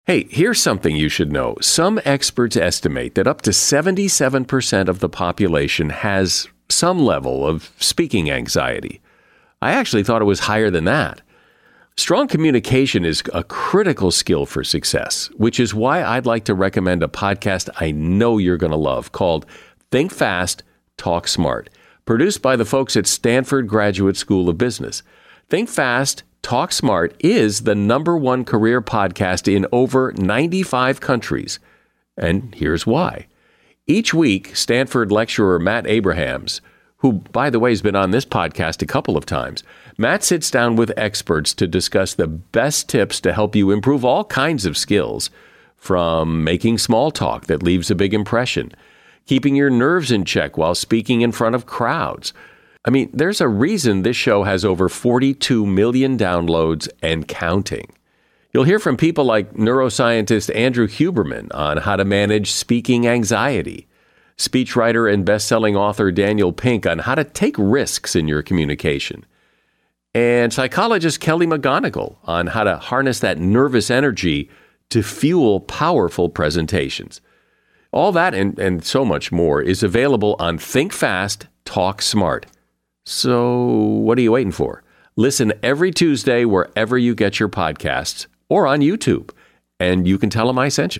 Hey, here's something you should know. Some experts estimate that up to 77% of the population has some level of speaking anxiety. I actually thought it was higher than that. Strong communication is a critical skill for success, which is why I'd like to recommend a podcast I know you're going to love called Think Fast, Talk Smart, produced by the folks at Stanford Graduate School of Business. Think Fast, Talk Smart is the #1 career podcast in over 95 countries. And here's why. Each week, Stanford lecturer Matt Abrahams, who, by the way, has been on this podcast a couple of times, Matt sits down with experts to discuss the best tips to help you improve all kinds of skills, from making small talk that leaves a big impression, keeping your nerves in check while speaking in front of crowds. I mean, there's a reason this show has over 42 million downloads and counting. You'll hear from people like neuroscientist Andrew Huberman on how to manage speaking anxiety, speechwriter and best-selling author Daniel Pink on how to take risks in your communication, and psychologist Kelly McGonigal on how to harness that nervous energy to fuel powerful presentations. All that and so much more is available on Think Fast, Talk Smart. So what are you waiting for? Listen every Tuesday wherever you get your podcasts or on YouTube, and you can tell them I sent you.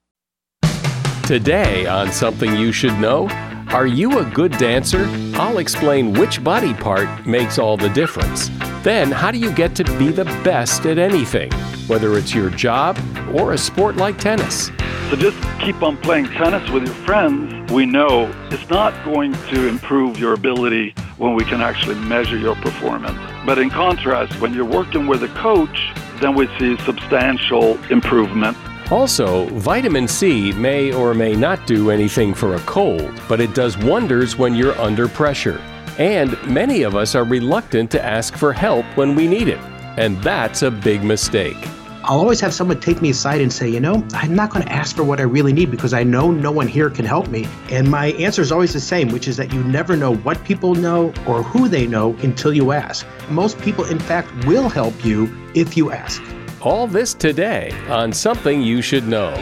Today on Something You Should Know, are you a good dancer? I'll explain which body part makes all the difference. Then, how do you get to be the best at anything, whether it's your job or a sport like tennis? So just keep on playing tennis with your friends. We know it's not going to improve your ability when we can actually measure your performance. But in contrast, when you're working with a coach, then we see substantial improvement. Also, vitamin C may or may not do anything for a cold, but it does wonders when you're under pressure. And many of us are reluctant to ask for help when we need it. And that's a big mistake. I'll always have someone take me aside and say, I'm not going to ask for what I really need because I know no one here can help me. And my answer is always the same, which is that you never know what people know or who they know until you ask. Most people, in fact, will help you if you ask. All this today on Something You Should Know.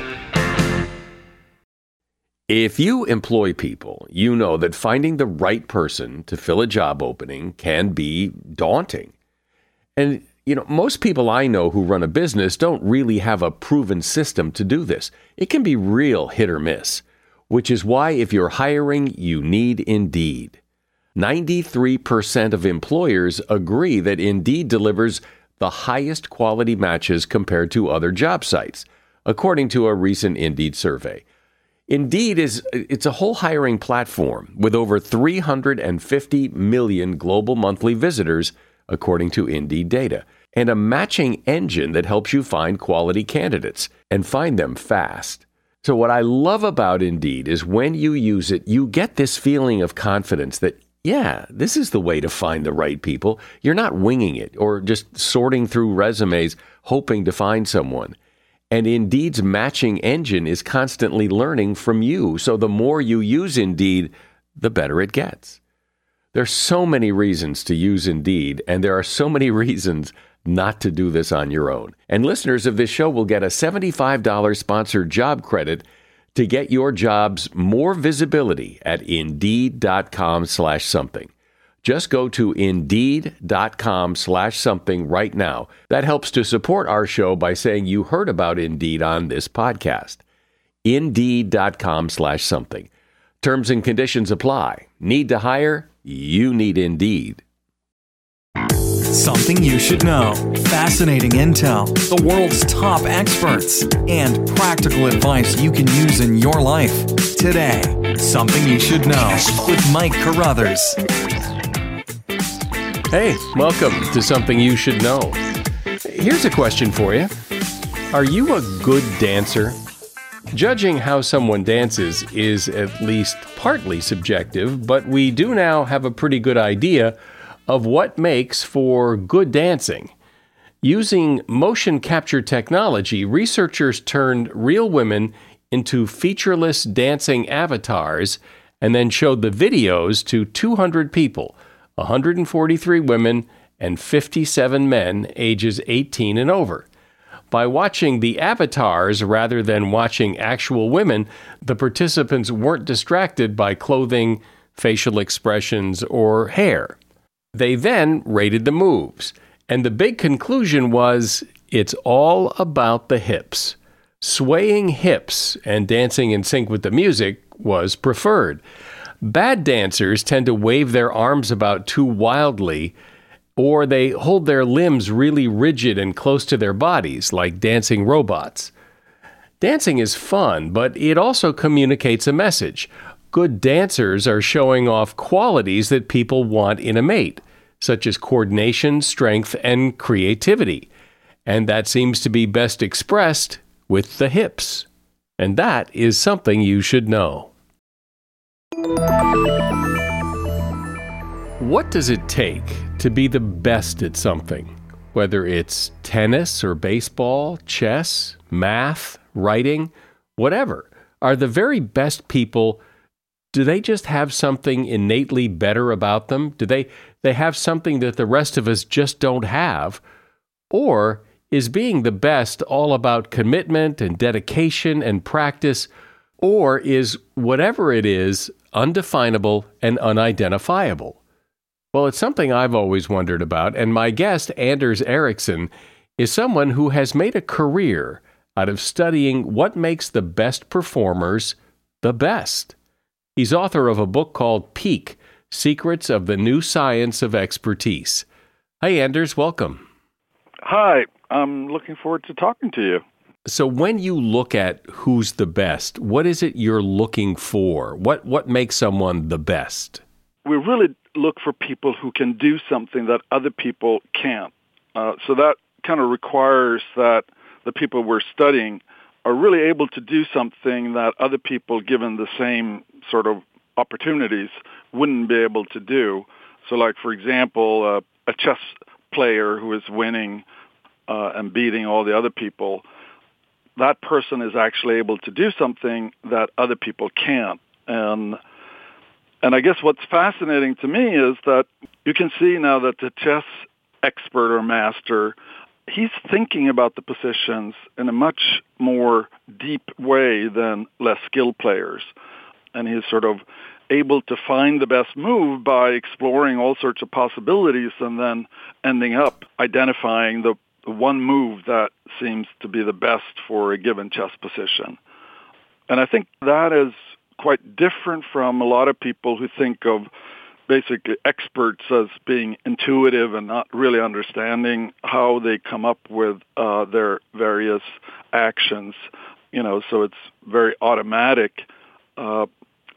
If you employ people, you know that finding the right person to fill a job opening can be daunting. And most people I know who run a business don't really have a proven system to do this. It can be real hit or miss, which is why if you're hiring, you need Indeed. 93% of employers agree that Indeed delivers the highest quality matches compared to other job sites, according to a recent Indeed survey. Indeed it's a whole hiring platform with over 350 million global monthly visitors, according to Indeed data, and a matching engine that helps you find quality candidates and find them fast. So what I love about Indeed is when you use it, you get this feeling of confidence that, yeah, this is the way to find the right people. You're not winging it or just sorting through resumes hoping to find someone. And Indeed's matching engine is constantly learning from you. So the more you use Indeed, the better it gets. There's so many reasons to use Indeed, and there are so many reasons not to do this on your own. And listeners of this show will get a $75 sponsored job credit to get your jobs more visibility at Indeed.com/something. Just go to Indeed.com/something right now. That helps to support our show by saying you heard about Indeed on this podcast. Indeed.com/something. Terms and conditions apply. Need to hire? You need Indeed. Something you should know. Fascinating intel, the world's top experts, and practical advice you can use in your life. Today, Something You Should Know with Mike Carruthers. Hey, welcome to Something You Should Know. Here's a question for you. Are you a good dancer? Judging how someone dances is at least partly subjective, but we do now have a pretty good idea of what makes for good dancing. Using motion capture technology, researchers turned real women into featureless dancing avatars and then showed the videos to 200 people, 143 women and 57 men ages 18 and over. By watching the avatars rather than watching actual women, the participants weren't distracted by clothing, facial expressions, or hair. They then rated the moves, and the big conclusion was it's all about the hips. Swaying hips and dancing in sync with the music was preferred. Bad dancers tend to wave their arms about too wildly, or they hold their limbs really rigid and close to their bodies, like dancing robots. Dancing is fun, but it also communicates a message. Good dancers are showing off qualities that people want in a mate, such as coordination, strength, and creativity. And that seems to be best expressed with the hips. And that is something you should know. What does it take to be the best at something? Whether it's tennis or baseball, chess, math, writing, whatever. Are the very best people, do they just have something innately better about them? Do they have something that the rest of us just don't have? Or is being the best all about commitment and dedication and practice? Or is whatever it is undefinable and unidentifiable? Well, it's something I've always wondered about, and my guest, Anders Ericsson, is someone who has made a career out of studying what makes the best performers the best. He's author of a book called Peak: Secrets of the New Science of Expertise. Hey, Anders, welcome. Hi, I'm looking forward to talking to you. So when you look at who's the best, what is it you're looking for? What makes someone the best? We really look for people who can do something that other people can't. So that kind of requires that the people we're studying are really able to do something that other people, given the same sort of opportunities, wouldn't be able to do. So like, for example, a chess player who is winning and beating all the other people, that person is actually able to do something that other people can't. And I guess what's fascinating to me is that you can see now that the chess expert or master, he's thinking about the positions in a much more deep way than less skilled players. And he's sort of able to find the best move by exploring all sorts of possibilities and then ending up identifying the one move that seems to be the best for a given chess position. And I think that is quite different from a lot of people who think of basically experts as being intuitive and not really understanding how they come up with their various actions. So it's very automatic. So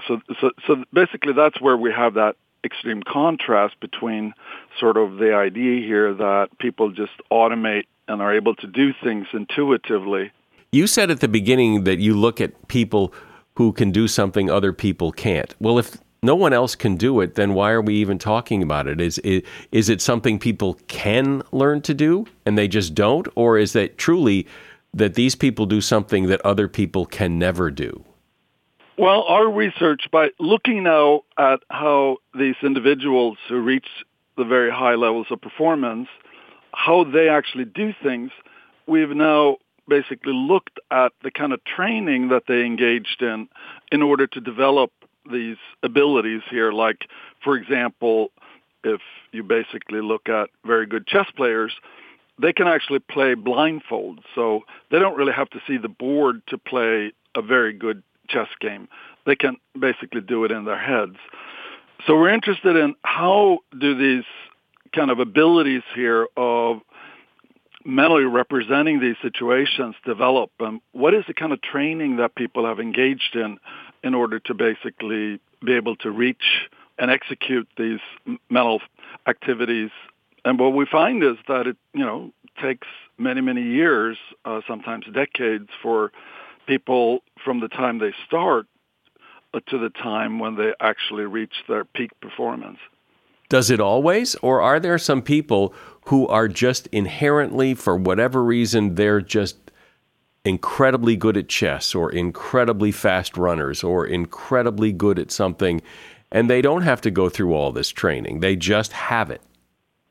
basically that's where we have that extreme contrast between sort of the idea here that people just automate and are able to do things intuitively. You said at the beginning that you look at people who can do something other people can't. Well, if no one else can do it, then why are we even talking about it? Is it something people can learn to do and they just don't? Or is it truly that these people do something that other people can never do? Well, our research, by looking now at how these individuals who reach the very high levels of performance, how they actually do things, we've now basically looked at the kind of training that they engaged in order to develop these abilities here. Like, for example, if you basically look at very good chess players, they can actually play blindfold. So they don't really have to see the board to play a very good chess game. They can basically do it in their heads. So we're interested in how do these kind of abilities here of mentally representing these situations develop, and what is the kind of training that people have engaged in order to basically be able to reach and execute these mental activities. And what we find is that it takes many, many years, sometimes decades, for people from the time they start to the time when they actually reach their peak performance. Does it always? Or are there some people who are just inherently, for whatever reason, they're just incredibly good at chess or incredibly fast runners or incredibly good at something, and they don't have to go through all this training? They just have it.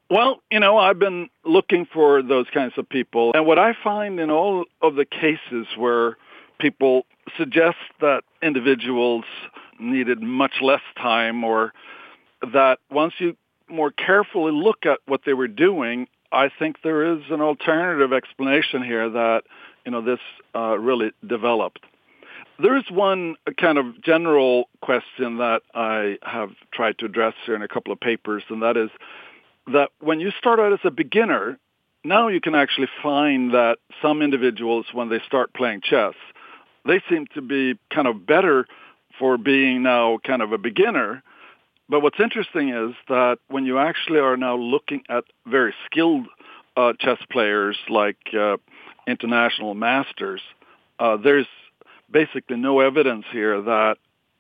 Well, I've been looking for those kinds of people. And what I find in all of the cases where people suggest that individuals needed much less time, or that once you more carefully look at what they were doing, I think there is an alternative explanation here that, this really developed. There is one kind of general question that I have tried to address here in a couple of papers, and that is that when you start out as a beginner, now you can actually find that some individuals, when they start playing chess, they seem to be kind of better for being now kind of a beginner. But what's interesting is that when you actually are now looking at very skilled chess players like international masters, there's basically no evidence here that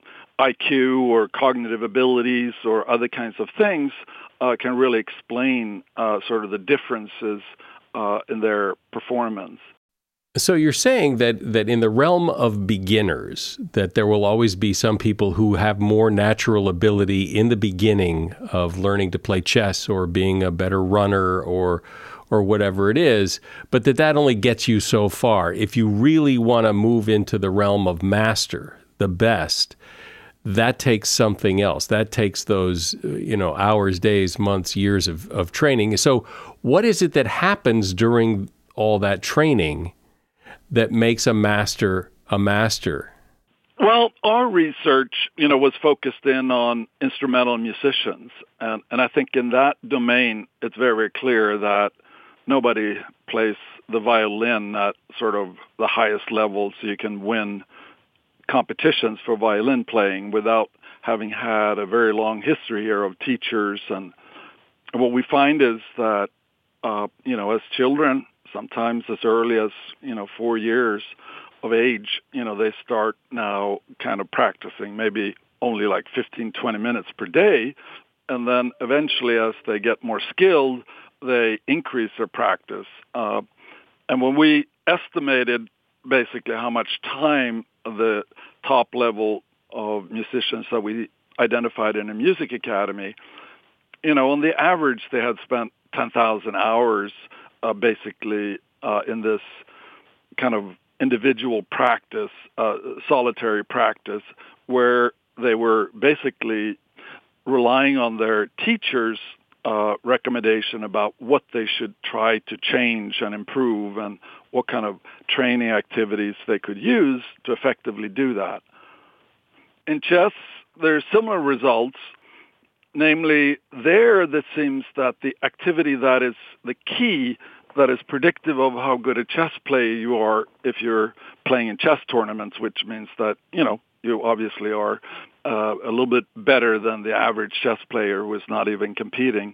IQ or cognitive abilities or other kinds of things can really explain sort of the differences in their performance. So you're saying that in the realm of beginners, that there will always be some people who have more natural ability in the beginning of learning to play chess or being a better runner or whatever it is, but that only gets you so far. If you really want to move into the realm of master, the best, that takes something else. That takes those, hours, days, months, years of training. So what is it that happens during all that training that makes a master a master? Well, our research, was focused in on instrumental musicians. And I think in that domain, it's very, very clear that nobody plays the violin at sort of the highest level so you can win competitions for violin playing without having had a very long history here of teachers. And what we find is that, as children, sometimes as early as, 4 years of age, they start now kind of practicing maybe only like 15, 20 minutes per day. And then eventually as they get more skilled, they increase their practice. And when we estimated basically how much time the top level of musicians that we identified in a music academy, on the average, they had spent 10,000 hours basically in this kind of individual practice, solitary practice, where they were basically relying on their teachers' recommendation about what they should try to change and improve and what kind of training activities they could use to effectively do that. In chess, there are similar results. Namely, there it seems that the activity that is the key, that is predictive of how good a chess player you are if you're playing in chess tournaments, which means that, you obviously are a little bit better than the average chess player who is not even competing.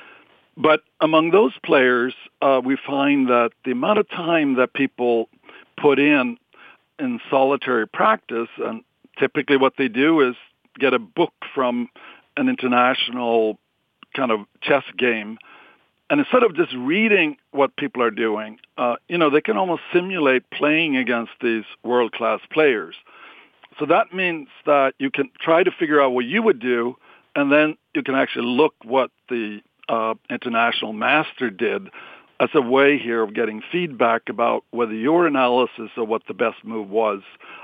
But among those players, we find that the amount of time that people put in solitary practice, and typically what they do is get a book from an international kind of chess game, and instead of just reading what people are doing, they can almost simulate playing against these world-class players. So that means that you can try to figure out what you would do, and then you can actually look what the international master did as a way here of getting feedback about whether your analysis of what the best move was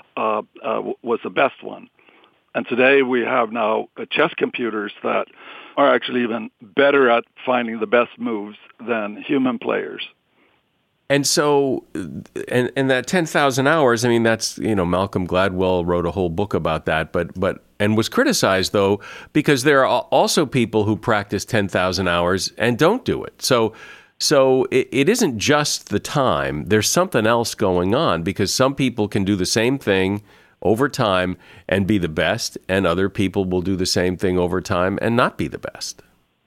the best one. And today we have now chess computers that are actually even better at finding the best moves than human players. And so, and that 10,000 hours, I mean, that's, Malcolm Gladwell wrote a whole book about that, but was criticized, though, because there are also people who practice 10,000 hours and don't do it. So it isn't just the time. There's something else going on, because some people can do the same thing over time and be the best, and other people will do the same thing over time and not be the best.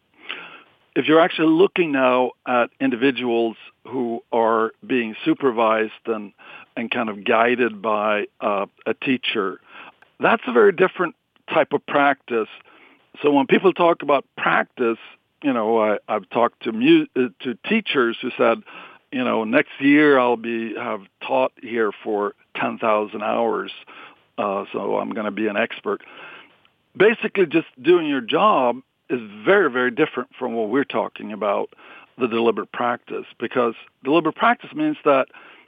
If you're actually looking now at individuals who are being supervised and kind of guided by a teacher, that's a very different type of practice. So when people talk about practice, I've talked to teachers who said, next year I'll have taught here for 10,000 hours, so I'm going to be an expert. Basically, just doing your job is very, very different from what we're talking about, the deliberate practice, because deliberate practice means that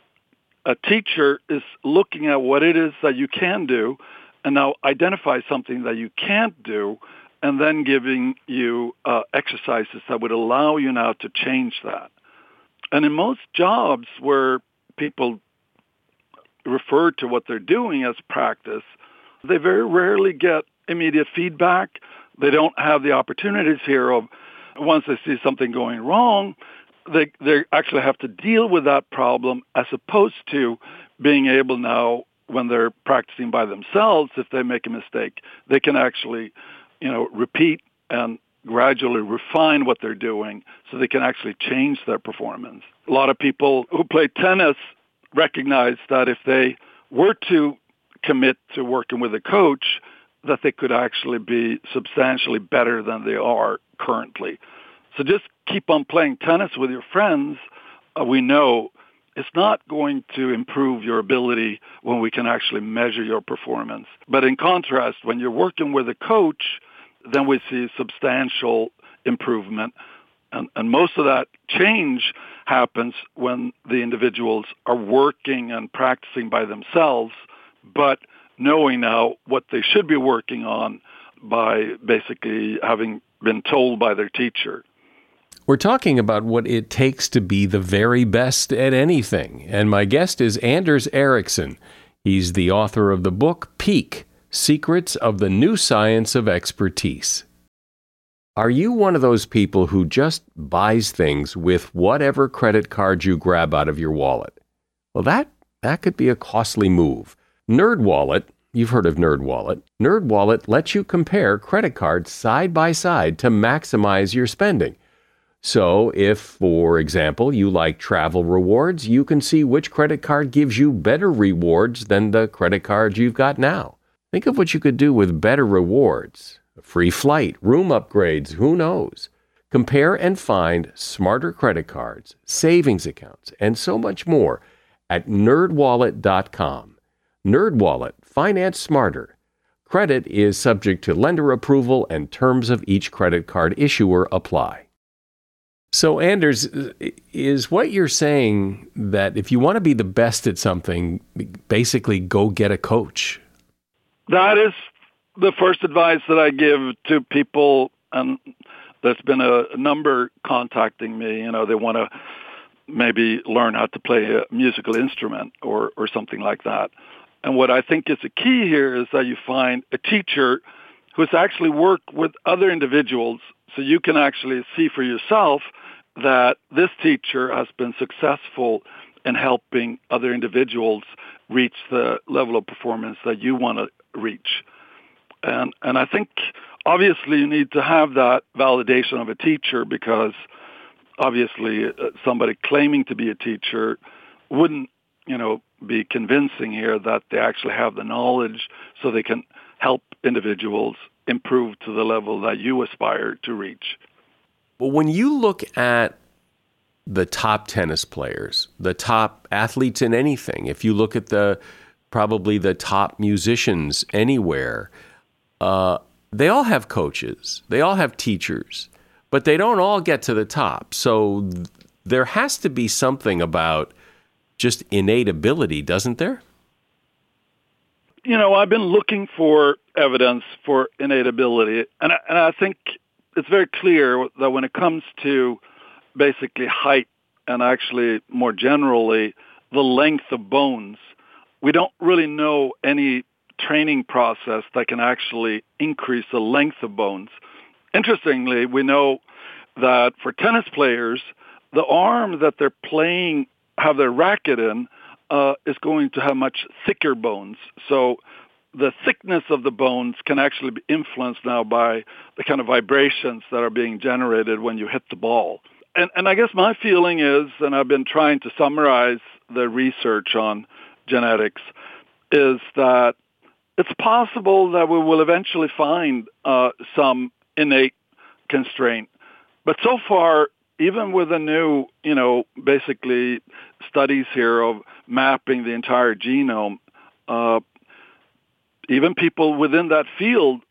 a teacher is looking at what it is that you can do and now identify something that you can't do and then giving you exercises that would allow you now to change that. And in most jobs where people refer to what they're doing as practice, they very rarely get immediate feedback. They don't have the opportunities here of once they see something going wrong, they actually have to deal with that problem as opposed to being able now, when they're practicing by themselves, if they make a mistake, they can actually, repeat and gradually refine what they're doing so they can actually change their performance. A lot of people who play tennis recognize that if they were to commit to working with a coach, that they could actually be substantially better than they are currently. So just keep on playing tennis with your friends. We know it's not going to improve your ability when we can actually measure your performance. But in contrast, when you're working with a coach, then we see substantial improvement. And most of that change happens when the individuals are working and practicing by themselves, but knowing now what they should be working on by basically having been told by their teacher. We're talking about what it takes to be the very best at anything. And my guest is Anders Ericsson. He's the author of the book Peak: Secrets of the New Science of Expertise. Are you one of those people who just buys things with whatever credit card you grab out of your wallet? Well, that could be a costly move. NerdWallet, you've heard of NerdWallet. NerdWallet lets you compare credit cards side by side to maximize your spending. So if, for example, you like travel rewards, you can see which credit card gives you better rewards than the credit card you've got now. Think of what you could do with better rewards. A free flight, room upgrades, who knows? Compare and find smarter credit cards, savings accounts, and so much more at nerdwallet.com. NerdWallet, finance smarter. Credit is subject to lender approval and terms of each credit card issuer apply. So, Anders, is what you're saying that if you want to be the best at something, basically go get a coach? That is the first advice that I give to people, and there's been a number contacting me. They want to maybe learn how to play a musical instrument or something like that. And what I think is the key here is that you find a teacher who's actually worked with other individuals so you can actually see for yourself that this teacher has been successful in helping other individuals reach the level of performance that you want to reach. And I think obviously you need to have that validation of a teacher, because obviously somebody claiming to be a teacher wouldn't, be convincing here that they actually have the knowledge so they can help individuals improve to the level that you aspire to reach. Well, when you look at the top tennis players, the top athletes in anything, if you look at probably the top musicians anywhere, they all have coaches, they all have teachers, but they don't all get to the top. So there has to be something about just innate ability, doesn't there? I've been looking for evidence for innate ability, and I think it's very clear that when it comes to basically height and actually more generally the length of bones, we don't really know any training process that can actually increase the length of bones. Interestingly, we know that for tennis players, the arm that they're playing, have their racket in, is going to have much thicker bones. So the thickness of the bones can actually be influenced now by the kind of vibrations that are being generated when you hit the ball. And I guess my feeling is, and I've been trying to summarize the research on genetics, is that it's possible that we will eventually find some innate constraint. But so far, even with the new, basically studies here of mapping the entire genome, even people within that field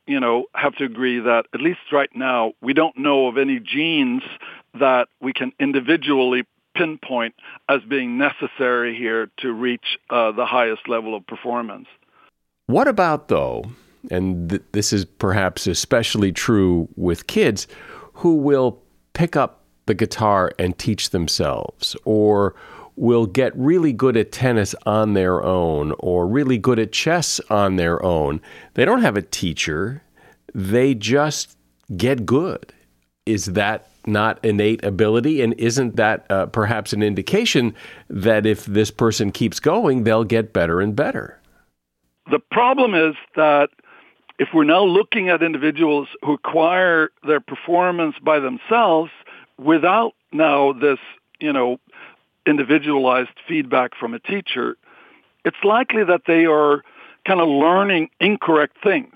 have to agree that at least right now, we don't know of any genes that we can individually pinpoint as being necessary here to reach the highest level of performance. What about, though, and this is perhaps especially true with kids who will pick up the guitar and teach themselves, or will get really good at tennis on their own, or really good at chess on their own. They don't have a teacher. They just get good. Is that not innate ability? And isn't that perhaps an indication that if this person keeps going, they'll get better and better? The problem is that if we're now looking at individuals who acquire their performance by themselves without now this, individualized feedback from a teacher, it's likely that they are kind of learning incorrect things.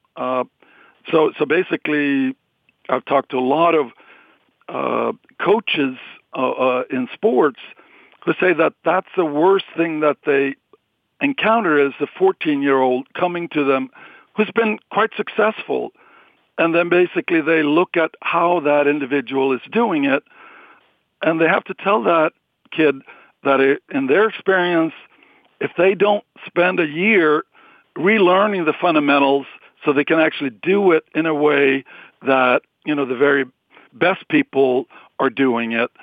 So basically, I've talked to a lot of coaches in sports who say that that's the worst thing that they encounter is a 14-year-old coming to them who's been quite successful. And then basically they look at how that individual is doing it, and they have to tell that kid that in their experience, if they don't spend a year relearning the fundamentals so they can actually do it in a way that, the very best people are doing it,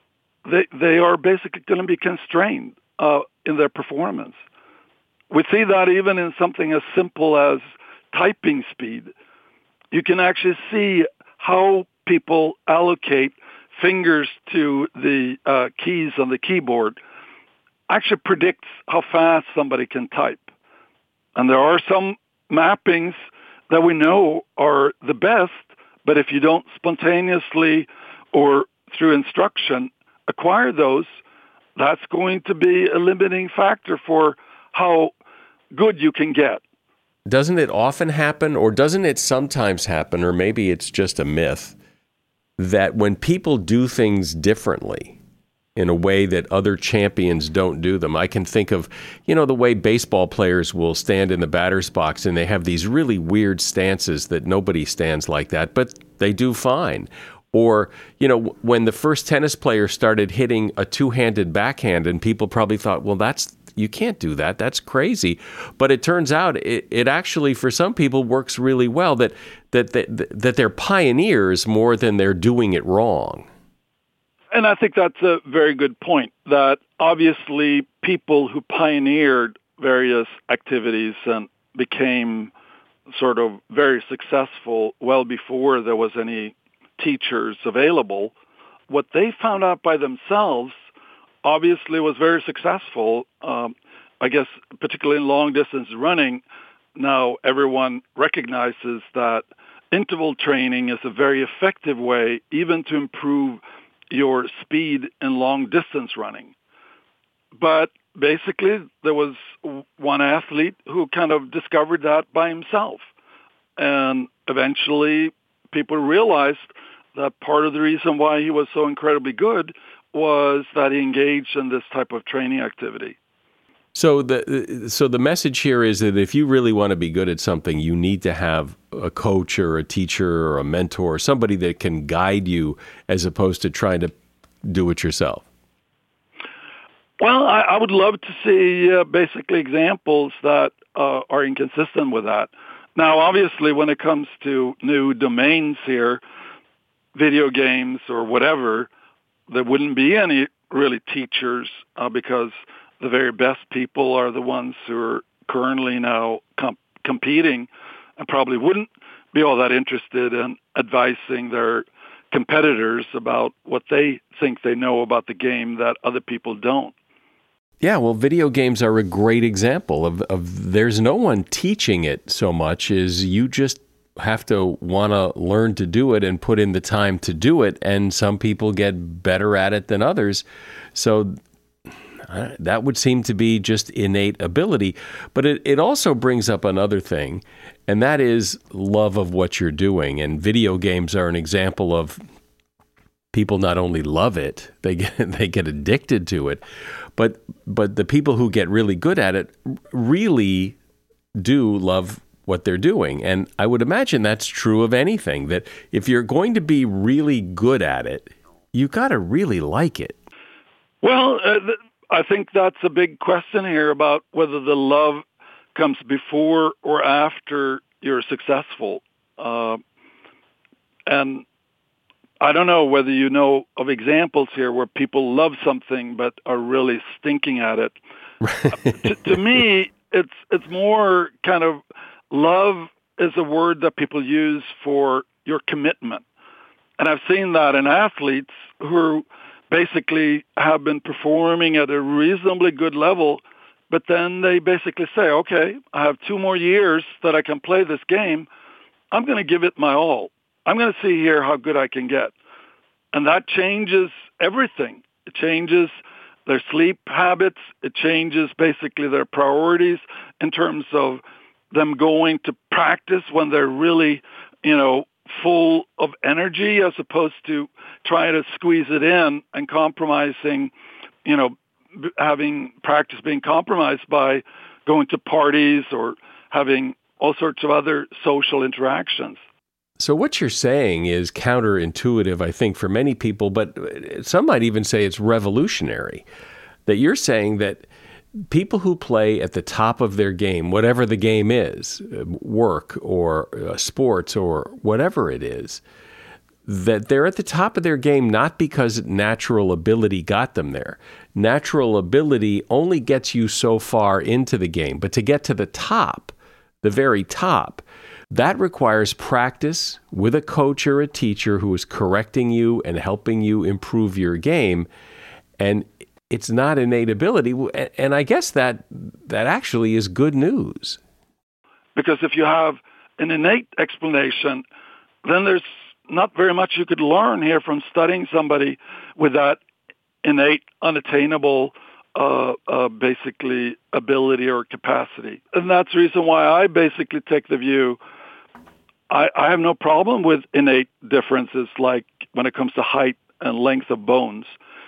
they are basically going to be constrained in their performance. We see that even in something as simple as typing speed. You can actually see how people allocate fingers to the keys on the keyboard actually predicts how fast somebody can type. And there are some mappings that we know are the best, but if you don't spontaneously or through instruction acquire those, that's going to be a limiting factor for how good you can get. Doesn't it often happen, or doesn't it sometimes happen, or maybe it's just a myth, that when people do things differently in a way that other champions don't do them? I can think of, the way baseball players will stand in the batter's box and they have these really weird stances that nobody stands like that, but they do fine. Or, when the first tennis player started hitting a two-handed backhand and people probably thought, well, you can't do that. That's crazy. But it turns out it actually, for some people, works really well, that they're pioneers more than they're doing it wrong. And I think that's a very good point, that obviously people who pioneered various activities and became sort of very successful well before there was any teachers available, what they found out by themselves obviously was very successful. I guess particularly in long-distance running, now everyone recognizes that interval training is a very effective way even to improve your speed in long-distance running. But basically, there was one athlete who kind of discovered that by himself. And eventually, people realized that part of the reason why he was so incredibly good was that he engaged in this type of training activity. So the message here is that if you really want to be good at something, you need to have a coach or a teacher or a mentor, somebody that can guide you as opposed to trying to do it yourself. Well, I would love to see basically examples that are inconsistent with that. Now, obviously, when it comes to new domains here, video games or whatever, there wouldn't be any really teachers because the very best people are the ones who are currently now competing and probably wouldn't be all that interested in advising their competitors about what they think they know about the game that other people don't. Yeah, well, video games are a great example of there's no one teaching it so much as you just have to want to learn to do it and put in the time to do it, and some people get better at it than others. So that would seem to be just innate ability. But it also brings up another thing, and that is love of what you're doing. And video games are an example of people not only love it, they get addicted to it, but the people who get really good at it really do love what they're doing. And I would imagine that's true of anything, that if you're going to be really good at it, you got to really like it. Well, I think that's a big question here about whether the love comes before or after you're successful. And I don't know whether you know of examples here where people love something but are really stinking at it. To me, it's more kind of love is a word that people use for your commitment. And I've seen that in athletes who basically have been performing at a reasonably good level, but then they basically say, okay, I have 2 more years that I can play this game. I'm going to give it my all. I'm going to see here how good I can get. And that changes everything. It changes their sleep habits. It changes basically their priorities in terms of them going to practice when they're really, full of energy, as opposed to trying to squeeze it in and compromising, having practice being compromised by going to parties or having all sorts of other social interactions. So what you're saying is counterintuitive, I think, for many people, but some might even say it's revolutionary, that you're saying that people who play at the top of their game, whatever the game is, work or sports or whatever it is, that they're at the top of their game not because natural ability got them there. Natural ability only gets you so far into the game, but to get to the top, the very top, that requires practice with a coach or a teacher who is correcting you and helping you improve your game. And it's not innate ability. And I guess that actually is good news. Because if you have an innate explanation, then there's not very much you could learn here from studying somebody with that innate, unattainable, basically ability or capacity. And that's the reason why I basically take the view, I have no problem with innate differences, like when it comes to height and length of bones.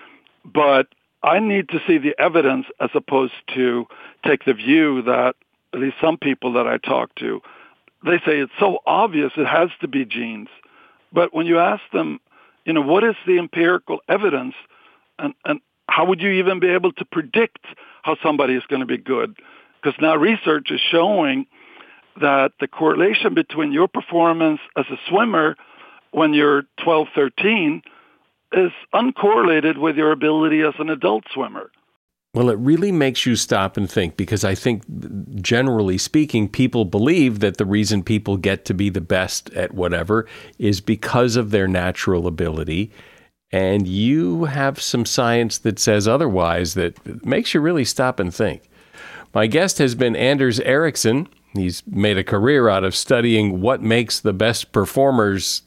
But I need to see the evidence as opposed to take the view that at least some people that I talk to, they say it's so obvious it has to be genes. But when you ask them, what is the empirical evidence and how would you even be able to predict how somebody is going to be good? Because now research is showing that the correlation between your performance as a swimmer when you're 12, 13 is uncorrelated with your ability as an adult swimmer. Well, it really makes you stop and think, because I think, generally speaking, people believe that the reason people get to be the best at whatever is because of their natural ability. And you have some science that says otherwise, that makes you really stop and think. My guest has been Anders Ericsson. He's made a career out of studying what makes the best performers,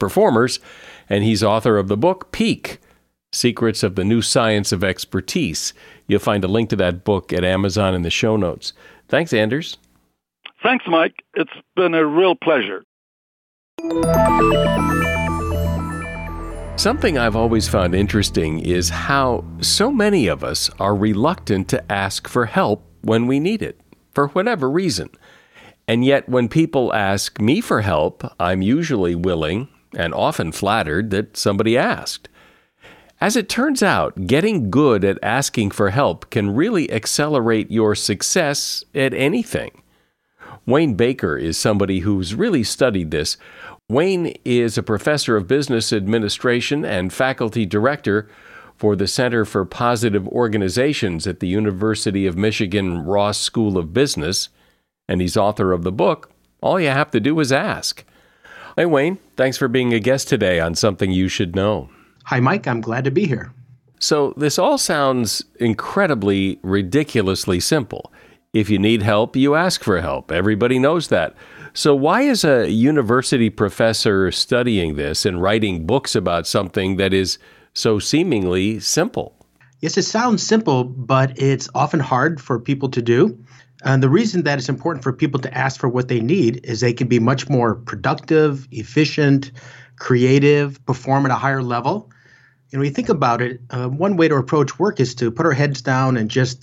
and he's author of the book Peak: Secrets of the New Science of Expertise. You'll find a link to that book at Amazon in the show notes. Thanks, Anders. Thanks, Mike. It's been a real pleasure. Something I've always found interesting is how so many of us are reluctant to ask for help when we need it, for whatever reason. And yet when people ask me for help, I'm usually willing and often flattered that somebody asked. As it turns out, getting good at asking for help can really accelerate your success at anything. Wayne Baker is somebody who's really studied this. Wayne is a professor of business administration and faculty director for the Center for Positive Organizations at the University of Michigan Ross School of Business, and he's author of the book, All You Have to Do Is Ask. Hey, Wayne, thanks for being a guest today on Something You Should Know. Hi, Mike. I'm glad to be here. So this all sounds incredibly, ridiculously simple. If you need help, you ask for help. Everybody knows that. So why is a university professor studying this and writing books about something that is so seemingly simple? Yes, it sounds simple, but it's often hard for people to do. And the reason that it's important for people to ask for what they need is they can be much more productive, efficient, creative, perform at a higher level. When you think about it, one way to approach work is to put our heads down and just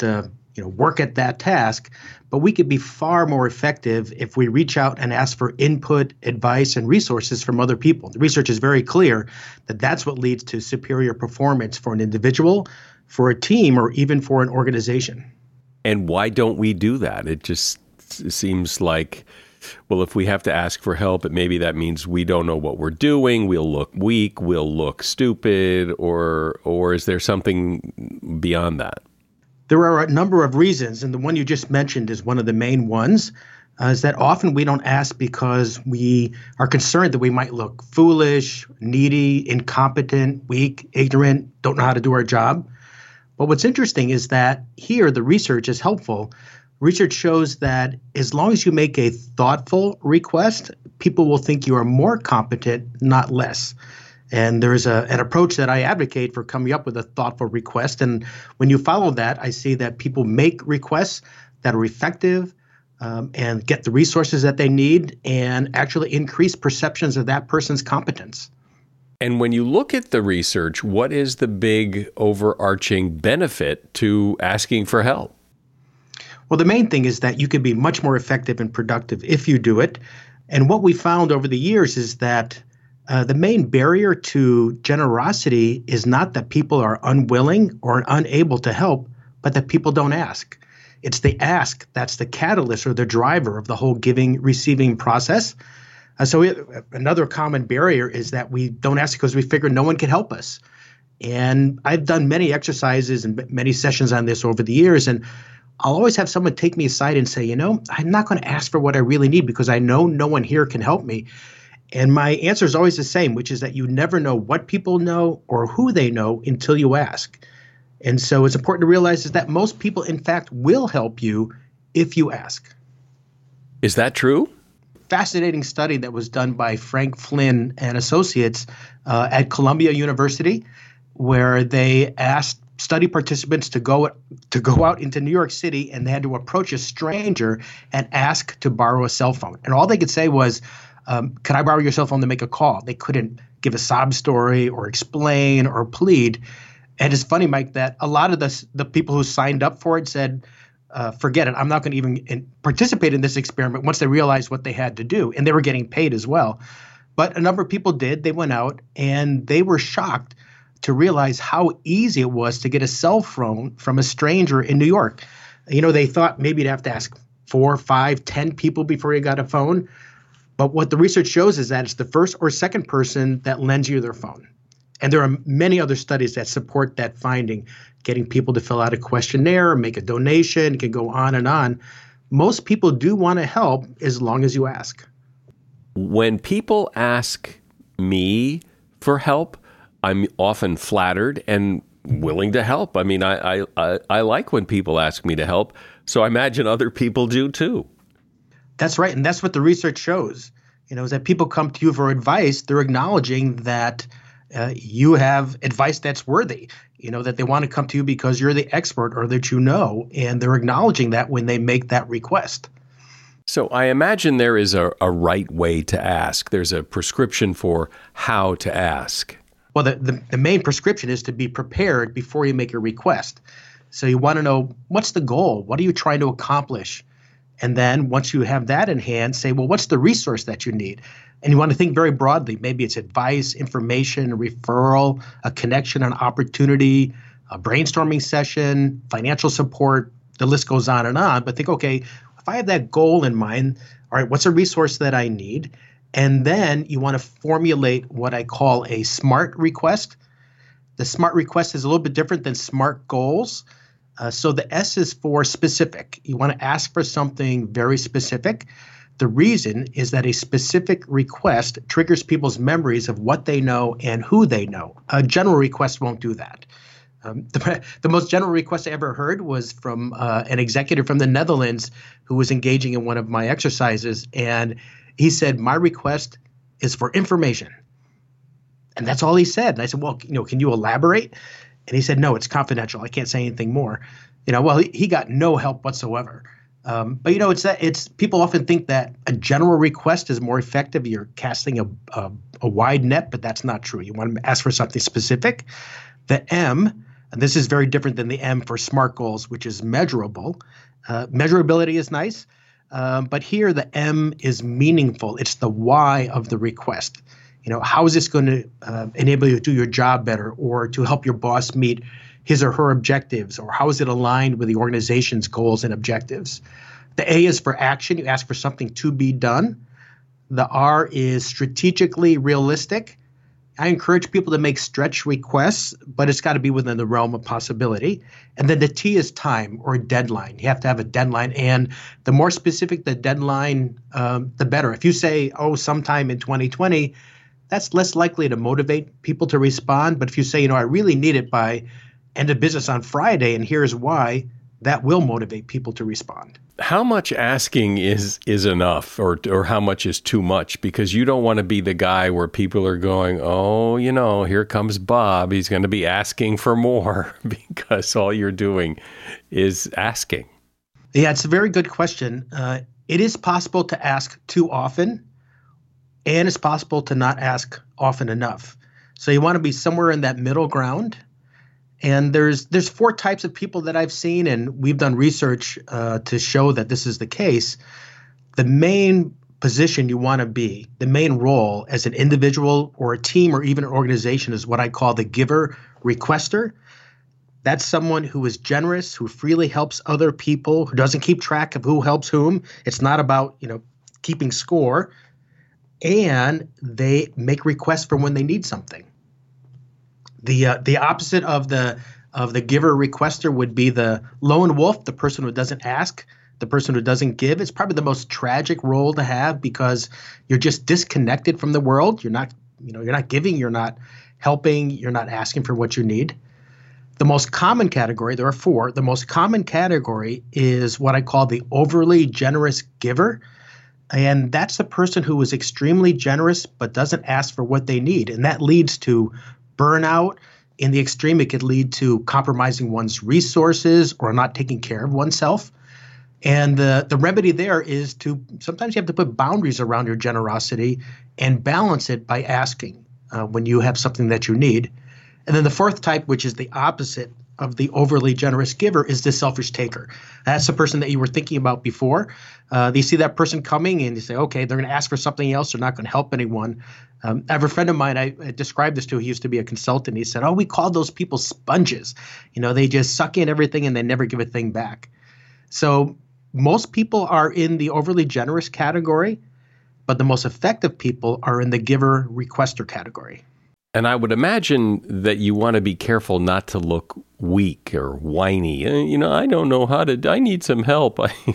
work at that task, but we could be far more effective if we reach out and ask for input, advice, and resources from other people. The research is very clear that that's what leads to superior performance for an individual, for a team, or even for an organization. And why don't we do that? It just seems like, well, if we have to ask for help, maybe that means we don't know what we're doing, we'll look weak, we'll look stupid, or is there something beyond that? There are a number of reasons, and the one you just mentioned is one of the main ones, is that often we don't ask because we are concerned that we might look foolish, needy, incompetent, weak, ignorant, don't know how to do our job. But what's interesting is that here the research is helpful. Research shows that as long as you make a thoughtful request, people will think you are more competent, not less. And there's an approach that I advocate for coming up with a thoughtful request. And when you follow that, I see that people make requests that are effective and get the resources that they need and actually increase perceptions of that person's competence. And when you look at the research, what is the big overarching benefit to asking for help? Well, the main thing is that you can be much more effective and productive if you do it. And what we found over the years is that the main barrier to generosity is not that people are unwilling or unable to help, but that people don't ask. It's the ask that's the catalyst or the driver of the whole giving-receiving process. Another common barrier is that we don't ask because we figure no one can help us. And I've done many exercises and many sessions on this over the years, and I'll always have someone take me aside and say, I'm not going to ask for what I really need because I know no one here can help me. And my answer is always the same, which is that you never know what people know or who they know until you ask. And so it's important to realize is that most people, in fact, will help you if you ask. Is that true? Fascinating study that was done by Frank Flynn and associates at Columbia University, where they asked study participants to go out into New York City, and they had to approach a stranger and ask to borrow a cell phone. And all they could say was, can I borrow your cell phone to make a call? They couldn't give a sob story or explain or plead. And it's funny, Mike, that a lot of the people who signed up for it said, forget it, I'm not going to even participate in this experiment once they realized what they had to do. And they were getting paid as well. But a number of people did. They went out and they were shocked to realize how easy it was to get a cell phone from a stranger in New York. They thought maybe you'd have to ask 4, 5, 10 people before you got a phone. But what the research shows is that it's the first or second person that lends you their phone. And there are many other studies that support that finding, getting people to fill out a questionnaire, make a donation, can go on and on. Most people do want to help as long as you ask. When people ask me for help, I'm often flattered and willing to help. I mean, I like when people ask me to help, so I imagine other people do too. That's right. And that's what the research shows, is that people come to you for advice. They're acknowledging that you have advice that's worthy, that they want to come to you because you're the expert or that and they're acknowledging that when they make that request. So I imagine there is a right way to ask. There's a prescription for how to ask. Well, the main prescription is to be prepared before you make your request. So you want to know, what's the goal? What are you trying to accomplish? And then once you have that in hand, say, well, what's the resource that you need? And you want to think very broadly. Maybe it's advice, information, a referral, a connection, an opportunity, a brainstorming session, financial support. The list goes on and on. But think, okay, if I have that goal in mind, all right, what's a resource that I need? And then you want to formulate what I call a SMART request. The SMART request is a little bit different than SMART goals. So the S is for specific. You want to ask for something very specific. The reason is that a specific request triggers people's memories of what they know and who they know. A general request won't do that. The most general request I ever heard was from an executive from the Netherlands who was engaging in one of my exercises. And he said, my request is for information. And that's all he said. And I said, well, can you elaborate? And he said, no, it's confidential. I can't say anything more. He got no help whatsoever. But it's people often think that a general request is more effective. You're casting a wide net, but that's not true. You want to ask for something specific. The M And this is very different than the M for SMART goals, which is measurable. Measurability is nice, but here the M is meaningful. It's the why of the request. How is this going to enable you to do your job better, or to help your boss meet his or her objectives, or how is it aligned with the organization's goals and objectives? The A is for action. You ask for something to be done. The R is strategically realistic. I encourage people to make stretch requests, but it's got to be within the realm of possibility. And then the T is time or deadline. You have to have a deadline. And the more specific the deadline, the better. If you say, sometime in 2020, that's less likely to motivate people to respond. But if you say, I really need it by end of business on Friday, and here's why, that will motivate people to respond. How much asking is enough, or how much is too much? Because you don't want to be the guy where people are going, here comes Bob. He's going to be asking for more, because all you're doing is asking. Yeah, it's a very good question. It is possible to ask too often, and it's possible to not ask often enough. So you want to be somewhere in that middle ground. And there's 4 types of people that I've seen, and we've done research to show that this is the case. The main position you want to be, the main role as an individual or a team or even an organization, is what I call the giver requester. That's someone who is generous, who freely helps other people, who doesn't keep track of who helps whom. It's not about, keeping score. And they make requests for when they need something. The opposite of the giver requester would be the lone wolf, the person who doesn't ask, the person who doesn't give. It's probably the most tragic role to have, because you're just disconnected from the world. You're not giving, you're not helping, you're not asking for what you need. The most common category, there are 4. The most common category is what I call the overly generous giver. And that's the person who is extremely generous but doesn't ask for what they need. And that leads to burnout. In the extreme, it could lead to compromising one's resources or not taking care of oneself. And the remedy there is sometimes you have to put boundaries around your generosity and balance it by asking when you have something that you need. And then the 4th type, which is the opposite of the overly generous giver, is the selfish taker. That's the person that you were thinking about before. You see that person coming and you say, okay, they're going to ask for something else. They're not going to help anyone. I have a friend of mine, I described this to. He used to be a consultant. He said, we call those people sponges. They just suck in everything and they never give a thing back. So most people are in the overly generous category, but the most effective people are in the giver requester category. And I would imagine that you want to be careful not to look weak or whiny. I don't know I need some help.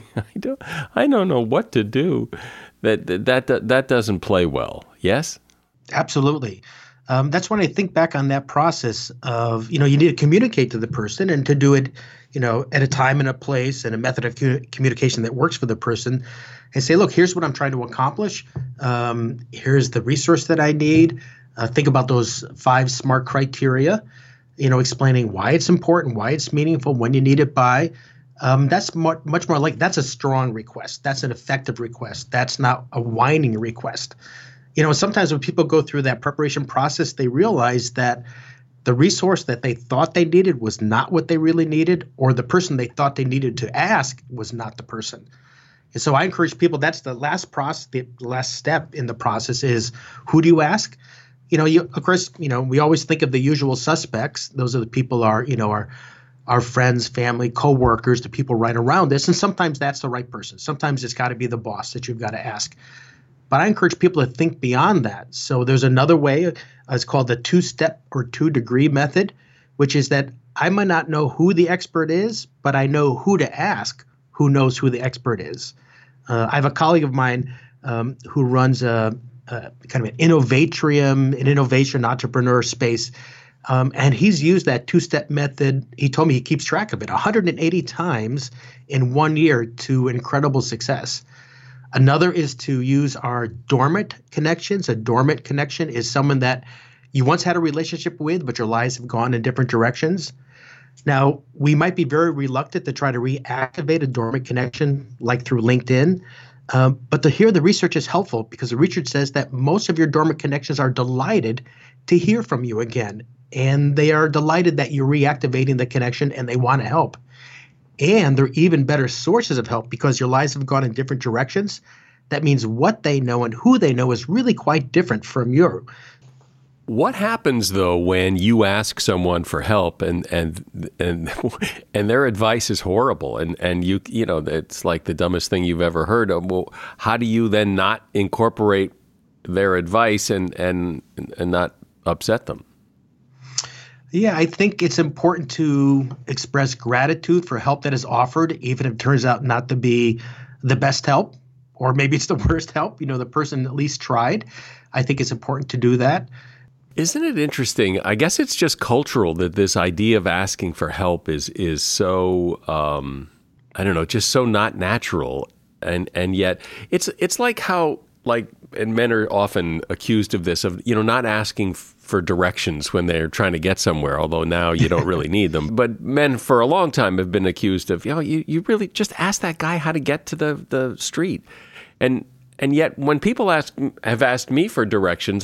I don't know what to do. That doesn't play well. Yes? Absolutely. That's when I think back on that process of, you need to communicate to the person, and to do it, at a time and a place and a method of communication that works for the person, and say, look, here's what I'm trying to accomplish. Here's the resource that I need. Think about those 5 SMART criteria, explaining why it's important, why it's meaningful, when you need it by. That's much more like, that's a strong request. That's an effective request. That's not a whining request. Sometimes when people go through that preparation process, they realize that the resource that they thought they needed was not what they really needed, or the person they thought they needed to ask was not the person. And so I encourage people, that's the last step in the process is, who do you ask? Of course, we always think of the usual suspects. Those are the people our friends, family, coworkers, the people right around us. And sometimes that's the right person. Sometimes it's got to be the boss that you've got to ask. But I encourage people to think beyond that. So there's another way. It's called the 2-step or 2-degree method, which is that I might not know who the expert is, but I know who to ask who knows who the expert is. I have a colleague of mine who runs a kind of an innovatrium, an innovation entrepreneur space. And he's used that 2-step method. He told me he keeps track of it 180 times in 1 year to incredible success. Another is to use our dormant connections. A dormant connection is someone that you once had a relationship with, but your lives have gone in different directions. Now, we might be very reluctant to try to reactivate a dormant connection like through LinkedIn. But here the research is helpful, because the research says that most of your dormant connections are delighted to hear from you again. and they are delighted that you're reactivating the connection and they want to help. And they're even better sources of help because your lives have gone in different directions. That means what they know and who they know is really quite different from you. What happens though when you ask someone for help and their advice is horrible and you know it's like the dumbest thing you've ever heard of? Well, how do you then not incorporate their advice and not upset them? Yeah, I think it's important to express gratitude for help that is offered, even if it turns out not to be the best help, or maybe it's the worst help. You know, the person at least tried. I think it's important to do that. Isn't it interesting? I guess it's just cultural that this idea of asking for help is so, I don't know, just so not natural. And yet it's like how, like, and men are often accused of this, of, you know, not asking for directions when they're trying to get somewhere, although now you don't really need them. But men for a long time have been accused of, you really just ask that guy how to get to the street. And yet when people have asked me for directions,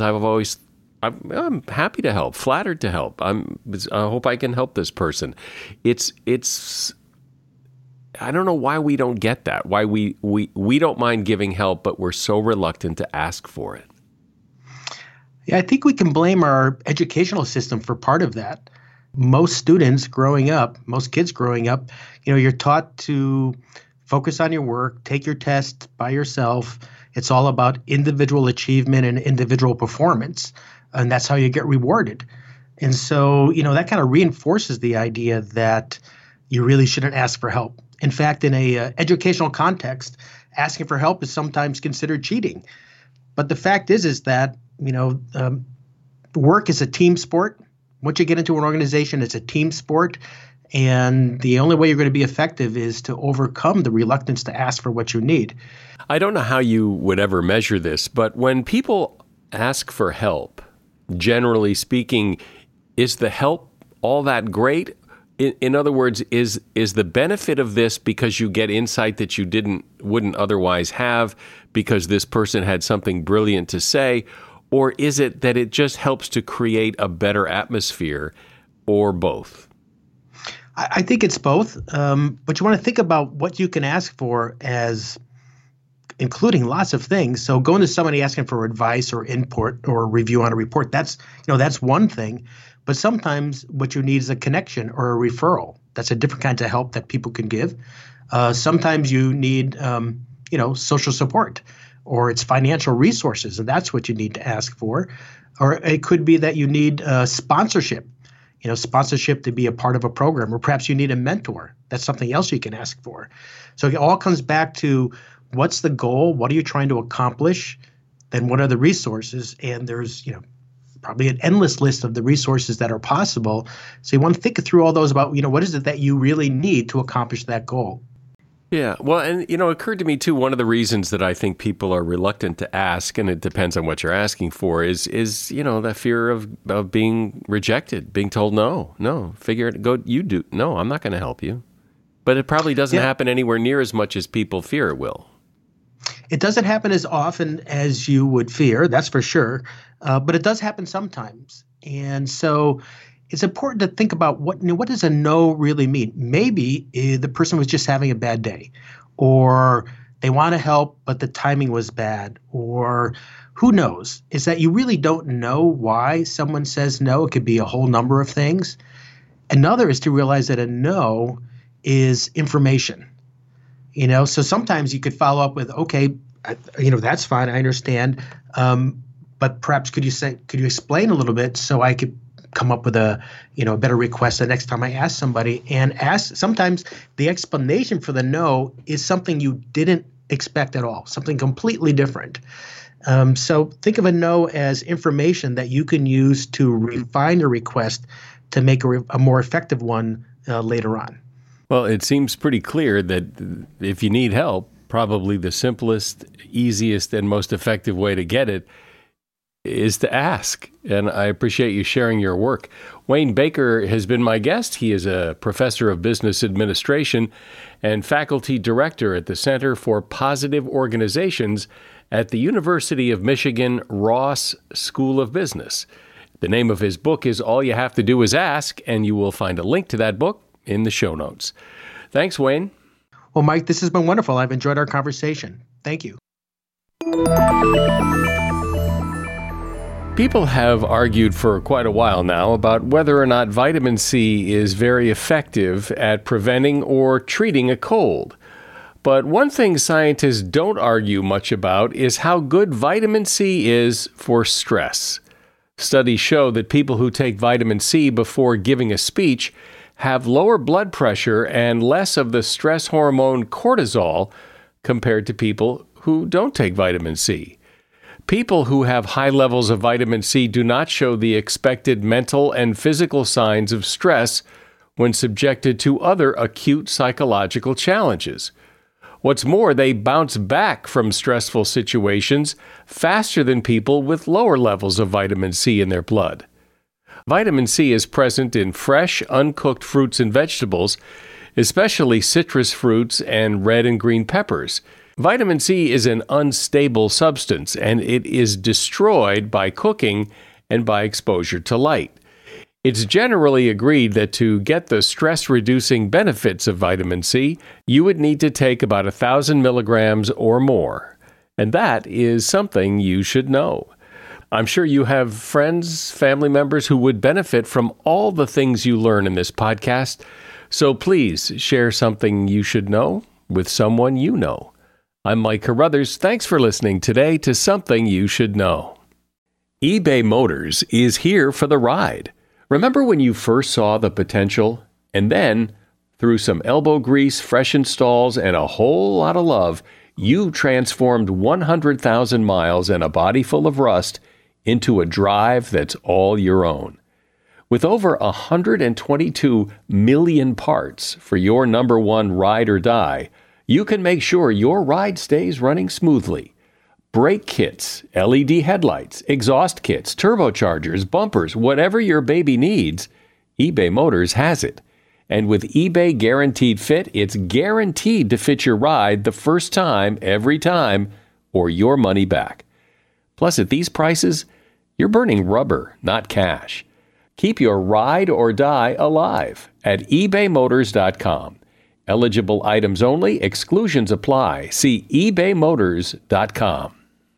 I'm happy to help, flattered to help. I hope I can help this person. It's I don't know why we don't get that. Why we don't mind giving help, but we're so reluctant to ask for it. Yeah, I think we can blame our educational system for part of that. Most kids growing up, you know, you're taught to focus on your work, take your test by yourself. It's all about individual achievement and individual performance. And that's how you get rewarded. And so, you know, that kind of reinforces the idea that you really shouldn't ask for help. In fact, in a educational context, asking for help is sometimes considered cheating. But the fact is that, you know, work is a team sport. Once you get into an organization, it's a team sport. And the only way you're going to be effective is to overcome the reluctance to ask for what you need. I don't know how you would ever measure this, but when people ask for help, generally speaking, is the help all that great? In other words, is the benefit of this because you get insight that you wouldn't otherwise have because this person had something brilliant to say, or is it that it just helps to create a better atmosphere, or both? I think it's both, but you want to think about what you can ask for as including lots of things. So going to somebody asking for advice or input or review on a report, that's one thing. But sometimes what you need is a connection or a referral. That's a different kind of help that people can give. Sometimes you need, social support, or it's financial resources, and that's what you need to ask for. Or it could be that you need sponsorship, sponsorship to be a part of a program, or perhaps you need a mentor. That's something else you can ask for. So it all comes back to what's the goal? What are you trying to accomplish? Then what are the resources? And there's, probably an endless list of the resources that are possible. So you want to think through all those about, what is it that you really need to accomplish that goal? Yeah. Well, and, it occurred to me, too, one of the reasons that I think people are reluctant to ask, and it depends on what you're asking for, is that fear of being rejected, being told, no, figure it, go, you do. No, I'm not going to help you. But it probably doesn't happen anywhere near as much as people fear it will. It doesn't happen as often as you would fear, that's for sure, but it does happen sometimes. And so it's important to think about what does a no really mean? Maybe the person was just having a bad day, or they want to help, but the timing was bad, or who knows? Is that you really don't know why someone says no. It could be a whole number of things. Another is to realize that a no is information. So sometimes you could follow up with, okay, that's fine. I understand. But perhaps could you explain a little bit so I could come up with a better request the next time I ask somebody, and sometimes the explanation for the no is something you didn't expect at all, something completely different. So think of a no as information that you can use to refine your request to make a more effective one later on. Well, it seems pretty clear that if you need help, probably the simplest, easiest, and most effective way to get it is to ask. And I appreciate you sharing your work. Wayne Baker has been my guest. He is a professor of business administration and faculty director at the Center for Positive Organizations at the University of Michigan Ross School of Business. The name of his book is All You Have to Do Is Ask, and you will find a link to that book in the show notes. Thanks, Wayne. Well, Mike, this has been wonderful. I've enjoyed our conversation. Thank you. People have argued for quite a while now about whether or not vitamin C is very effective at preventing or treating a cold. But one thing scientists don't argue much about is how good vitamin C is for stress. Studies show that people who take vitamin C before giving a speech have lower blood pressure and less of the stress hormone cortisol compared to people who don't take vitamin C. People who have high levels of vitamin C do not show the expected mental and physical signs of stress when subjected to other acute psychological challenges. What's more, they bounce back from stressful situations faster than people with lower levels of vitamin C in their blood. Vitamin C is present in fresh, uncooked fruits and vegetables, especially citrus fruits and red and green peppers. Vitamin C is an unstable substance, and it is destroyed by cooking and by exposure to light. It's generally agreed that to get the stress-reducing benefits of vitamin C, you would need to take about 1,000 milligrams or more. And that is something you should know. I'm sure you have friends, family members who would benefit from all the things you learn in this podcast. So please share something you should know with someone you know. I'm Mike Carruthers. Thanks for listening today to Something You Should Know. eBay Motors is here for the ride. Remember when you first saw the potential? And then, through some elbow grease, fresh installs, and a whole lot of love, you transformed 100,000 miles and a body full of rust into a drive that's all your own. With over 122 million parts for your number one ride or die, you can make sure your ride stays running smoothly. Brake kits, LED headlights, exhaust kits, turbochargers, bumpers, whatever your baby needs, eBay Motors has it. And with eBay Guaranteed Fit, it's guaranteed to fit your ride the first time, every time, or your money back. Plus, at these prices, you're burning rubber, not cash. Keep your ride or die alive at ebaymotors.com. Eligible items only. Exclusions apply. See ebaymotors.com.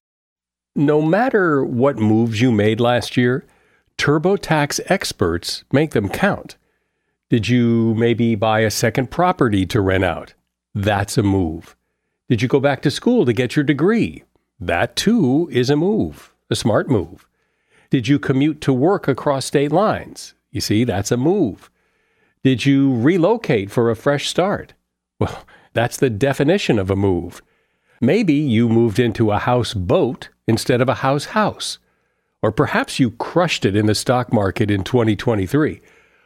No matter what moves you made last year, TurboTax experts make them count. Did you maybe buy a second property to rent out? That's a move. Did you go back to school to get your degree? That too is a move, a smart move. Did you commute to work across state lines? You see, that's a move. Did you relocate for a fresh start? Well, that's the definition of a move. Maybe you moved into a houseboat instead of a house. Or perhaps you crushed it in the stock market in 2023.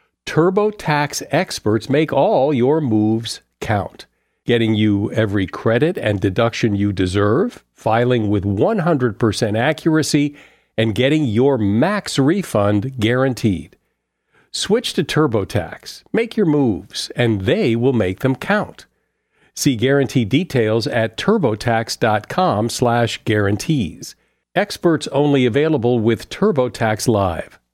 TurboTax experts make all your moves count, getting you every credit and deduction you deserve, filing with 100% accuracy, and getting your max refund guaranteed. Switch to TurboTax, make your moves, and they will make them count. See guarantee details at turbotax.com/guarantees. Experts only available with TurboTax Live.